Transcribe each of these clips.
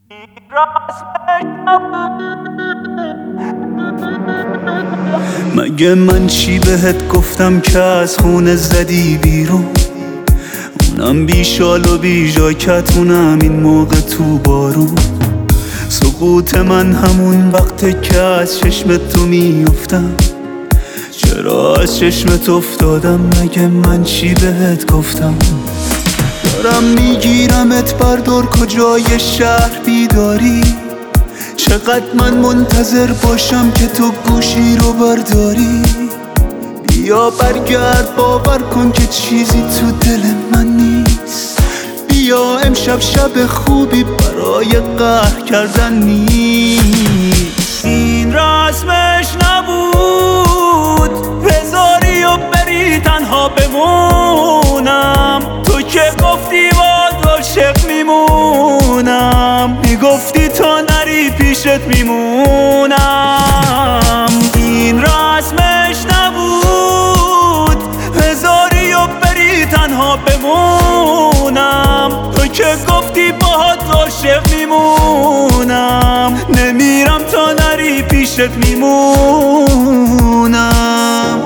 مگه من چی بهت گفتم که از خونه زدی بیرون؟ اونم بی شال و بی ژاکت، اونم این موقع تو بارون. سقوط من همون وقته که از چشمت تو میافتم. چرا از چشمت افتادم؟ مگه من چی بهت گفتم؟ دارم میگیرمت بردار کجای شهر بیداری. چقدر من منتظر باشم که تو گوشی رو برداری. بیا برگرد، باور کن که چیزی تو دل من نیست. بیا امشب شب خوبی برای قهر کردن نیست. این رسمش نبود بذاری و بری تنها بمونم. تو که گفتی باد عاشق میمونم، میگفتی تا نری پیشت میمونم. این رسمش نبود بذاری و بری تنها بمونم. تو که گفتی باهات عاشق میمونم، نمیرم تا نری پیشت میمونم.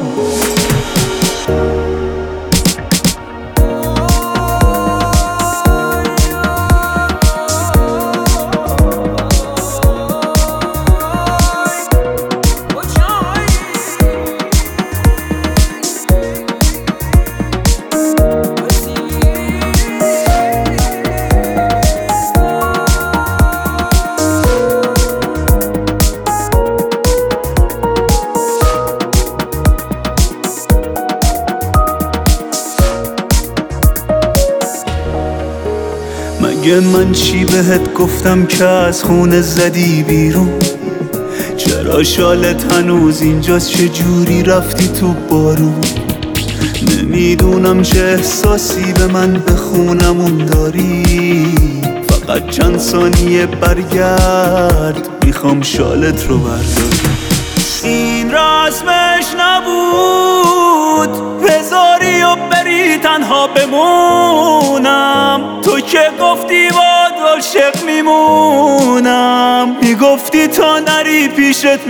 مگه من چی بهت گفتم که از خونه زدی بیرون؟ چرا شالت هنوز اینجاست؟ چجوری رفتی تو بارون؟ نمیدونم چه احساسی به من به خونمون داری. فقط چند ثانیه برگرد، میخوام شالت رو برداری. این رسمش نبود بذاری و بری تنها بمونم. تو که گفتی باد عاشق میمونم، میگفتی تا نری پیشت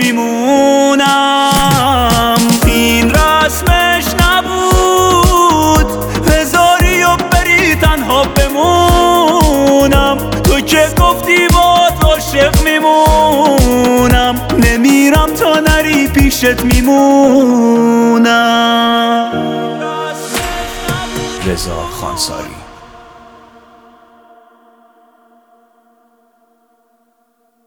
میمونم. این رسمش نبود بذاری و بری تنها بمونم. تو که گفتی باد عاشق میمونم، نمیرم تا نری پیشت میمونم. رضا خانساری.